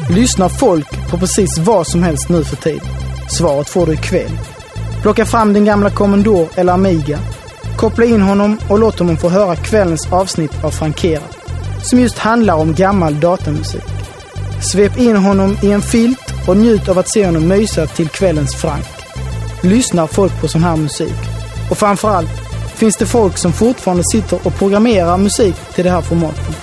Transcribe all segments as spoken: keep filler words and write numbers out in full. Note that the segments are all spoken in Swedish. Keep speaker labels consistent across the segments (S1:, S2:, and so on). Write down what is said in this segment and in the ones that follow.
S1: Lyssnar folk på precis vad som helst nu för tid? Svaret får du ikväll. Plocka fram din gamla Commodore eller Amiga. Koppla in honom och låt honom få höra kvällens avsnitt av Frankerat, som just handlar om gammal datamusik. Svep in honom i en filt och njut av att se honom mysa till kvällens Frank. Lyssnar folk på sån här musik? Och framförallt, finns det folk som fortfarande sitter och programmerar musik till det här formatet?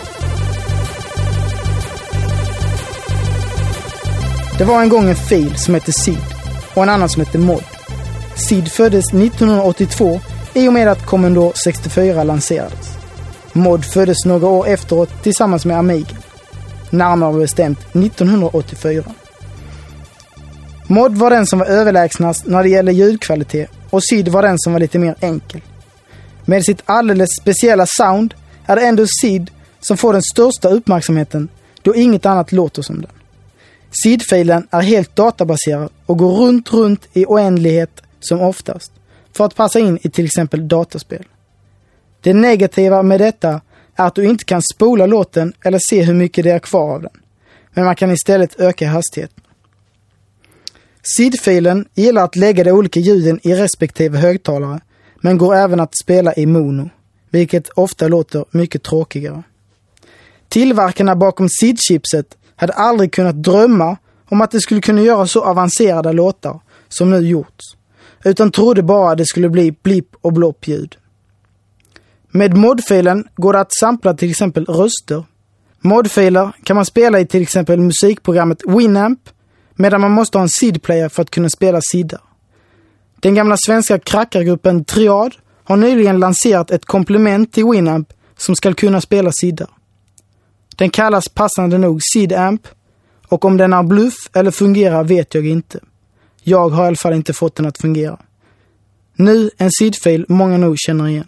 S1: Det var en gång en fil som hette Sid och en annan som hette Mod. Sid föddes nittonhundraåttiotvå i och med att Commodore sextiofyra lanserades. Mod föddes några år efteråt tillsammans med Amiga. Närmare bestämt nittonhundraåttiofyra. Mod var den som var överlägsnast när det gällde ljudkvalitet och Sid var den som var lite mer enkel. Med sitt alldeles speciella sound är det ändå Sid som får den största uppmärksamheten, då inget annat låter som den. Sid-filen är helt databaserad och går runt runt i oändlighet som oftast för att passa in i till exempel dataspel. Det negativa med detta är att du inte kan spola låten eller se hur mycket det är kvar av den, men man kan istället öka hastigheten. Sid-filen gillar att lägga de olika ljuden i respektive högtalare, men går även att spela i mono, vilket ofta låter mycket tråkigare. Tillverkarna bakom Sid-chipset hade aldrig kunnat drömma om att det skulle kunna göra så avancerade låtar som nu gjorts, utan trodde bara att det skulle bli blip och blopp ljud. Med modfilen går det att sampla till exempel röster. Modfiler kan man spela i till exempel musikprogrammet Winamp, medan man måste ha en Sid-player för att kunna spela Sidar. Den gamla svenska krackargruppen Triad har nyligen lanserat ett komplement till Winamp som ska kunna spela Sidar. Den kallas passande nog Sid-amp, och om den är bluff eller fungerar vet jag inte. Jag har i alla fall inte fått den att fungera. Nu en Sid-fil många nog känner igen.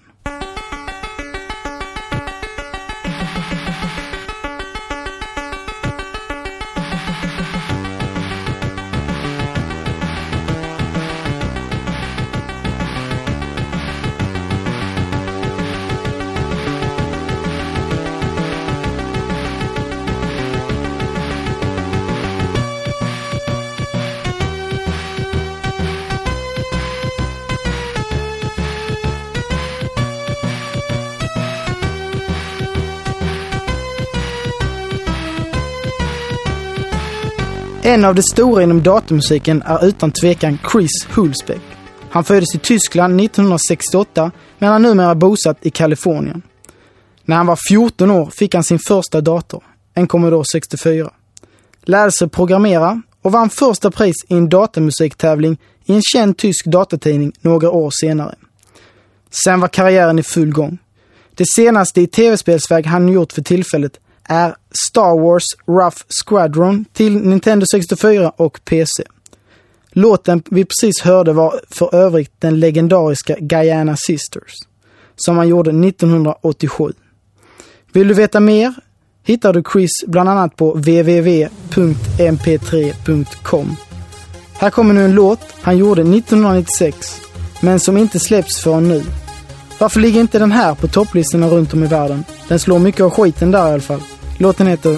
S1: En av de stora inom datamusiken är utan tvekan Chris Hulsbeck. Han föddes i Tyskland nittonhundrasextioåtta, men han är numera bosatt i Kalifornien. När han var fjorton år fick han sin första dator, en Commodore sextiofyra. Lärde sig programmera och vann första pris i en datamusiktävling i en känd tysk datatidning några år senare. Sen var karriären i full gång. Det senaste i tv-spelsväg han gjort för tillfället är Star Wars Rough Squadron till Nintendo sextiofyra och P C. Låten vi precis hörde var för övrigt den legendariska Guyana Sisters, som han gjorde nittonhundraåttiosju. Vill du veta mer? Hittar du Chris bland annat på w w w punkt m p tre punkt com. Här kommer nu en låt han gjorde nittonhundranittiosex, men som inte släpps förrän nu. Varför ligger inte den här på topplistorna runt om i världen? Den slår mycket av skiten där i alla fall. Låten heter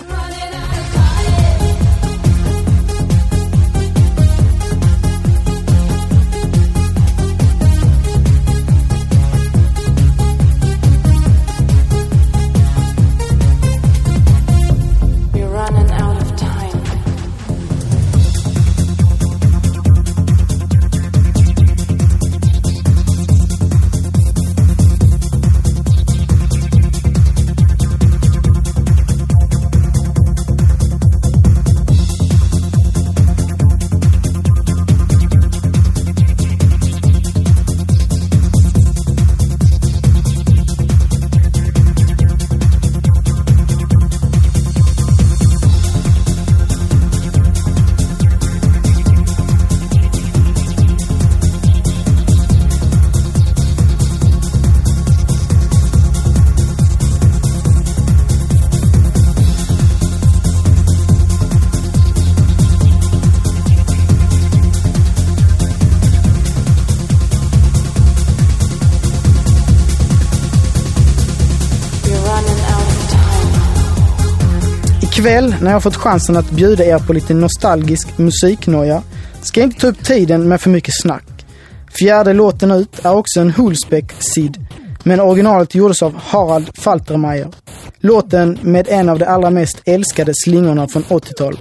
S1: Ikväll, när jag fått chansen att bjuda er på lite nostalgisk musiknoja, ska jag inte ta upp tiden med för mycket snack. Fjärde låten ut är också en Hulsbeck-sid, men originalet gjordes av Harald Faltermeyer. Låten med en av de allra mest älskade slingorna från åttiotalet.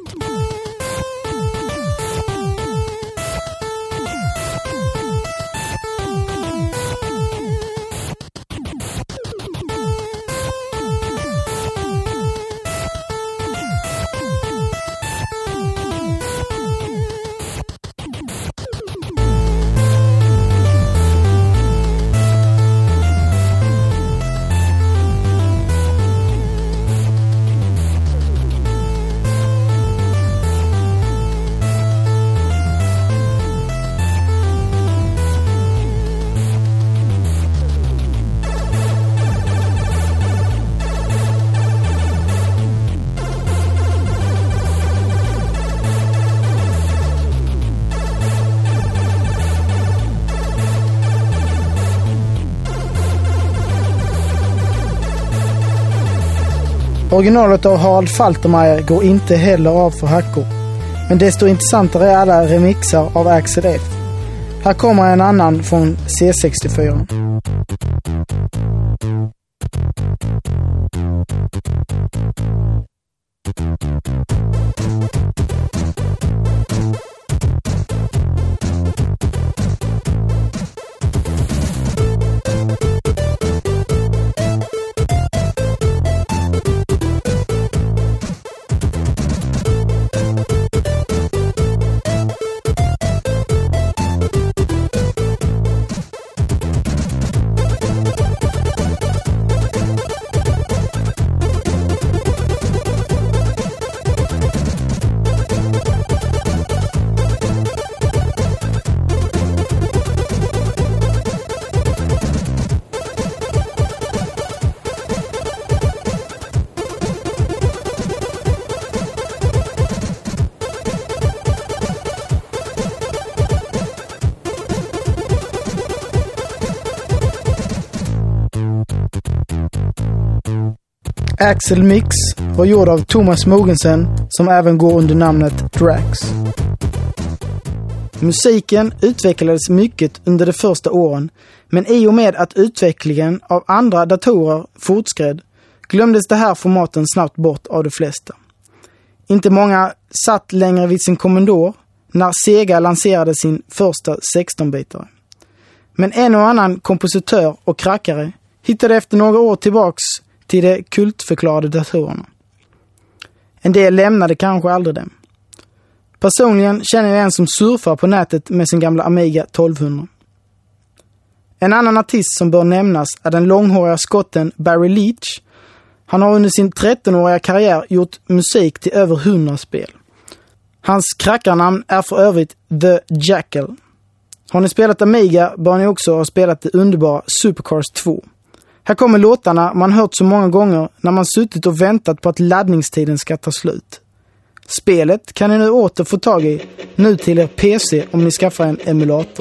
S1: Originalet av Harald Faltermeyer går inte heller av för hackor. Men desto intressantare är alla remixar av Axel F. Här kommer en annan från C sextiofyra. Axel Mix var gjord av Thomas Mogensen, som även går under namnet Drax. Musiken utvecklades mycket under de första åren, men i och med att utvecklingen av andra datorer fortskred glömdes det här formaten snabbt bort av de flesta. Inte många satt längre vid sin Commodore när Sega lanserade sin första sexton-bitare. Men en och annan kompositör och krackare hittade efter några år tillbaks till de kultförklarade datorerna. En del lämnade kanske aldrig dem. Personligen känner jag en som surfar på nätet med sin gamla Amiga tolvhundra. En annan artist som bör nämnas är den långhåriga skotten Barry Leach. Han har under sin trettonåriga karriär gjort musik till över hundra spel. Hans krackarnamn är för övrigt The Jackal. Har ni spelat Amiga bör ni också ha spelat det underbara Supercars två. Här kommer låtarna man hört så många gånger när man suttit och väntat på att laddningstiden ska ta slut. Spelet kan ni nu åter få tag i, nu till er P C om ni skaffar en emulator.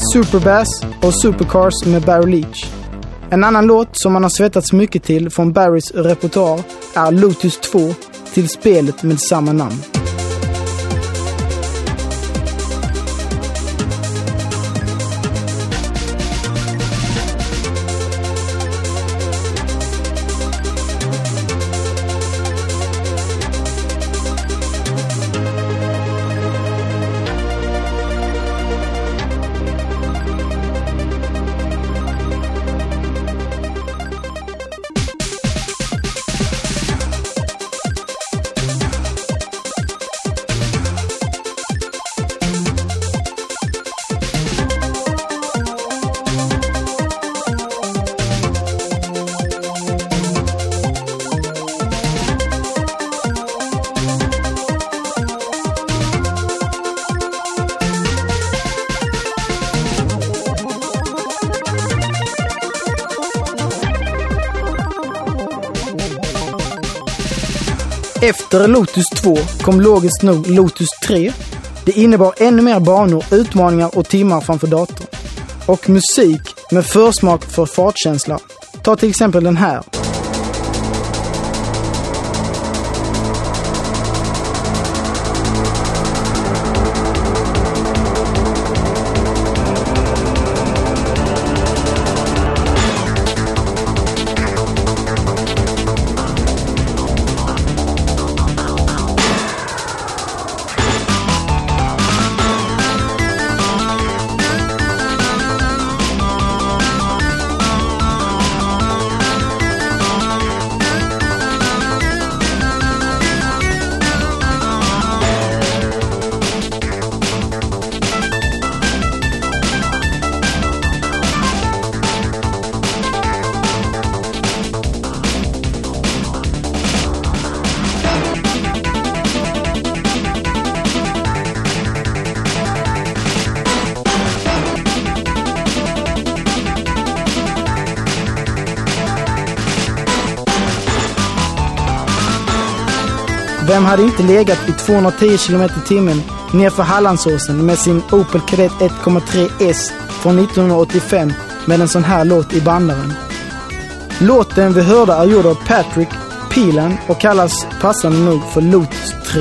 S1: Superbass och Supercars med Barry Leach. En annan låt som man har svettats mycket till från Barrys repertoar är Lotus två till spelet med samma namn. Efter Lotus två kom logiskt nog Lotus tre. Det innebar ännu mer banor, utmaningar och timmar framför datorn. Och musik med försmak för fartkänsla. Ta till exempel den här. Vem hade inte legat i tvåhundratio kilometer i timmen nerför Hallandsåsen med sin Opel Kadett ett komma tre S från nittonhundraåttiofem med en sån här låt i bandaren? Låten vi hörde är gjord av Patrick Phelan och kallas passande nog för Lotus tre.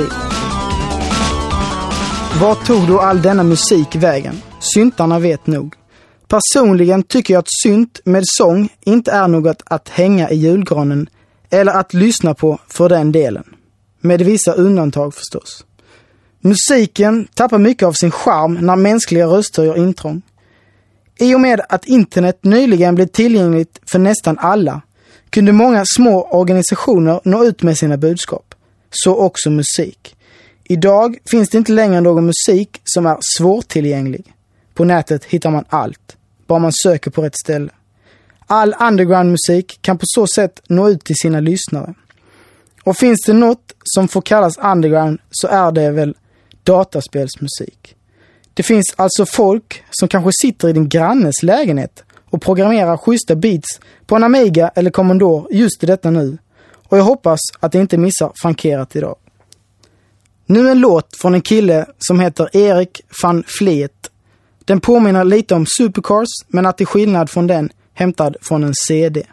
S1: Var tog då all denna musik vägen? Syntarna vet nog. Personligen tycker jag att synt med sång inte är något att hänga i julgranen eller att lyssna på för den delen. Med vissa undantag förstås. Musiken tappar mycket av sin charm när mänskliga röster gör intrång. I och med att internet nyligen blev tillgängligt för nästan alla kunde många små organisationer nå ut med sina budskap. Så också musik. Idag finns det inte längre någon musik som är svårtillgänglig. På nätet hittar man allt, bara man söker på rätt ställe. All undergroundmusik kan på så sätt nå ut till sina lyssnare. Och finns det något som får kallas underground så är det väl dataspelsmusik. Det finns alltså folk som kanske sitter i din grannes lägenhet och programmerar schyssta beats på en Amiga eller Commodore just i detta nu. Och jag hoppas att det inte missar frankerat idag. Nu en låt från en kille som heter Erik van Vliet. Den påminner lite om Supercars men att till skillnad från den hämtad från en C D.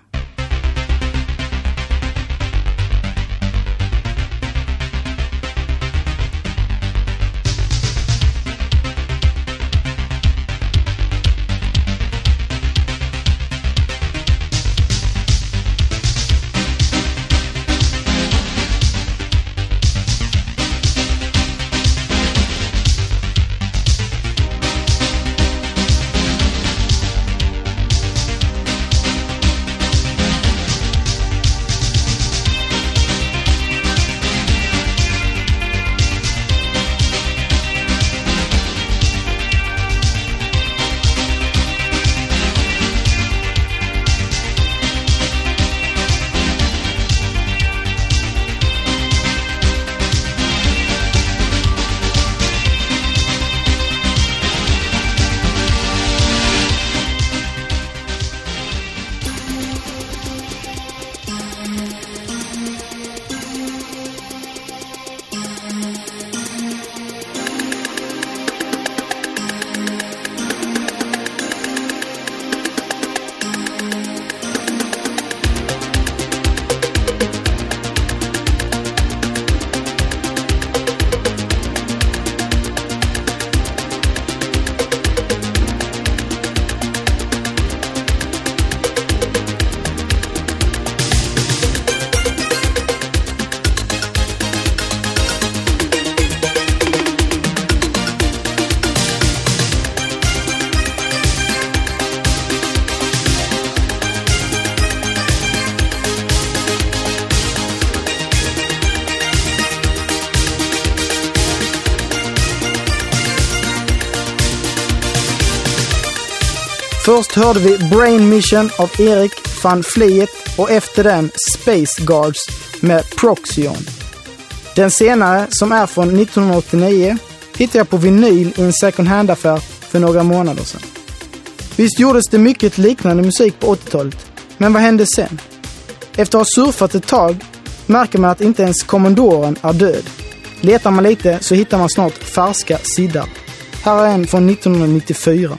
S1: Först hörde vi Brain Mission av Erik van Vliet och efter den Space Guards med Proxion. Den senare, som är från nittonhundraåttionio, hittade jag på vinyl i en second hand-affär för några månader sedan. Visst gjordes det mycket liknande musik på åttiotalet, men vad hände sen? Efter att ha surfat ett tag märker man att inte ens Commodoren är död. Letar man lite så hittar man snart färska sidor. Här är en från nittonhundranittiofyra.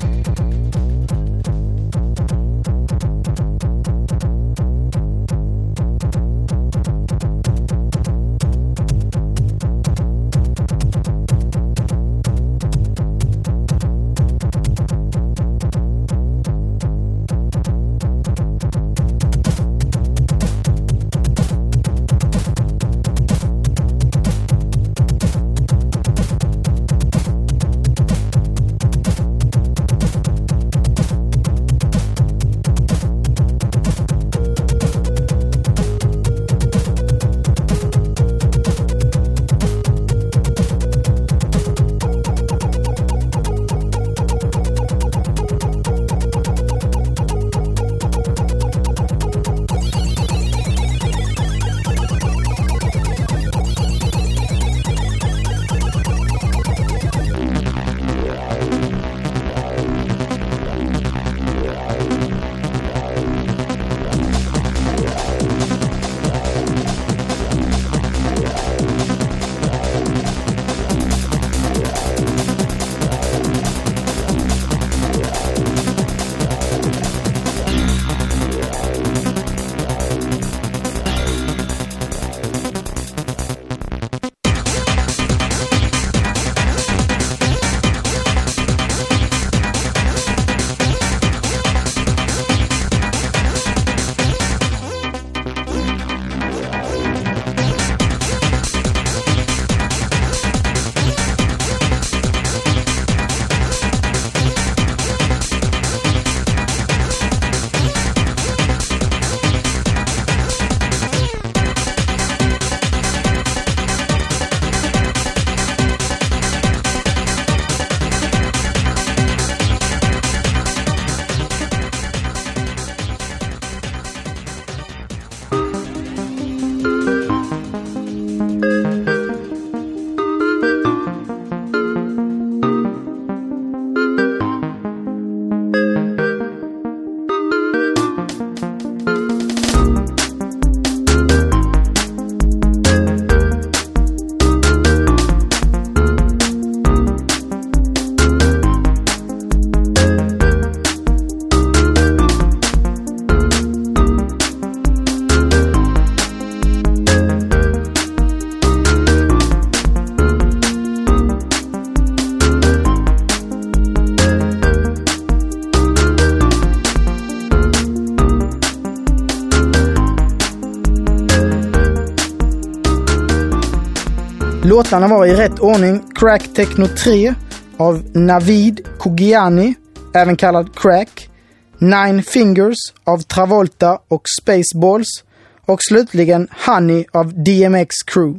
S1: Låtarna var i rätt ordning Crack Techno tre av Navid Kogiani, även kallad Crack, Nine Fingers av Travolta och Spaceballs och slutligen Honey av D M X Crew.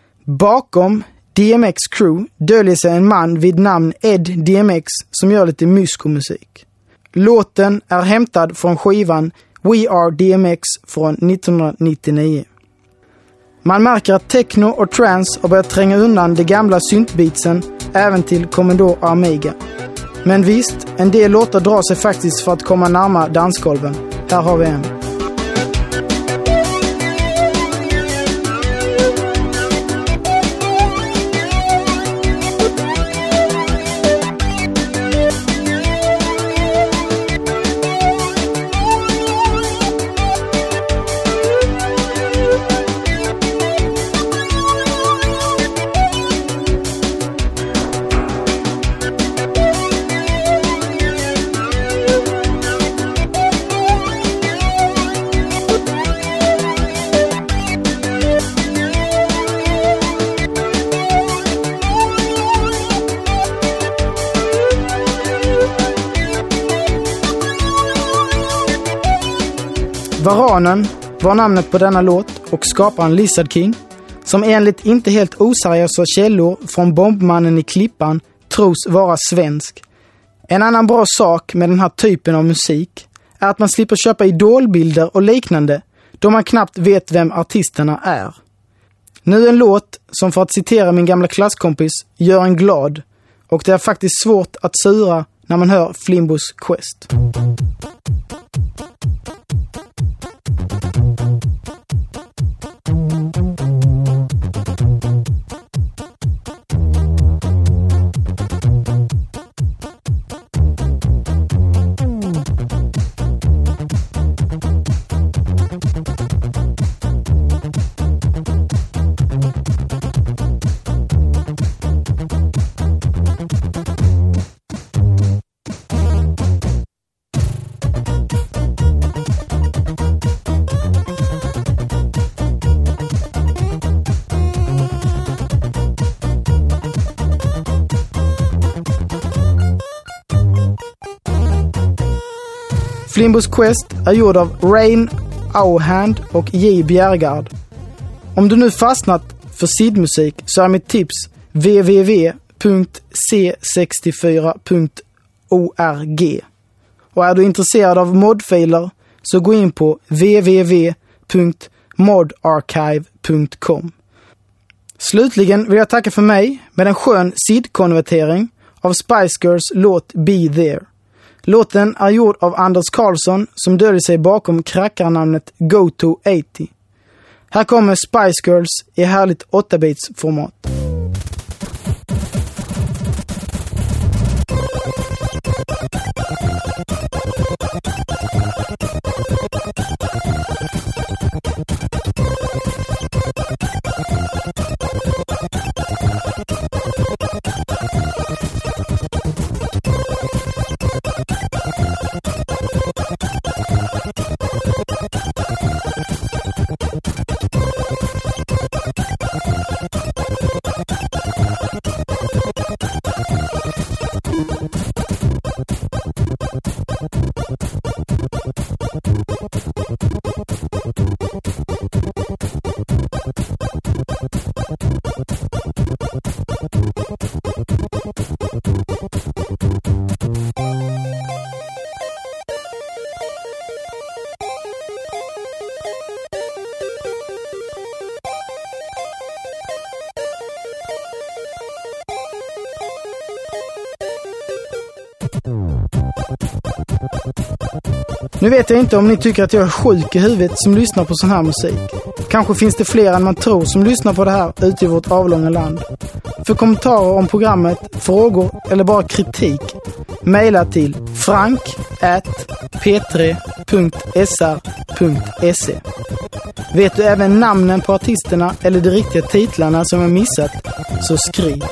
S1: Bakom D M X Crew döljer sig en man vid namn Ed D M X som gör lite myskomusik. Låten är hämtad från skivan We Are D M X från nittonhundranittionio. Man märker att techno och trance har börjat tränga undan de gamla syntbeatsen även till Commodore Amiga. Men visst, en del låtar drar sig faktiskt för att komma närmare dansgolven. Här har vi en. Varanen var namnet på denna låt och skaparen Lizard King, som enligt inte helt oseriösa källor från Bombmannen i Klippan tros vara svensk. En annan bra sak med den här typen av musik är att man slipper köpa idolbilder och liknande då man knappt vet vem artisterna är. Nu en låt som, för att citera min gamla klasskompis, gör en glad, och det är faktiskt svårt att sura när man hör Flimbos Quest. Flimbos Quest är gjord av Rain Auhand och J. Bjergard. Om du nu fastnat för sidmusik så är mitt tips w w w punkt c sextiofyra punkt org. Och är du intresserad av modfiler så gå in på w w w punkt modarchive punkt com. Slutligen vill jag tacka för mig med en skön sidkonvertering av Spice Girls låt Be There. Låten är gjord av Anders Karlsson som döljer sig bakom krackarnamnet Go To åttio. Här kommer Spice Girls i härligt åtta-bits format. Nu vet jag inte om ni tycker att jag är sjuk i huvudet som lyssnar på sån här musik. Kanske finns det fler än man tror som lyssnar på det här ute i vårt avlånga land. För kommentarer om programmet, frågor eller bara kritik, mejla till frank at p tre punkt s r punkt se. Vet du även namnen på artisterna eller de riktiga titlarna som jag missat, så skriv.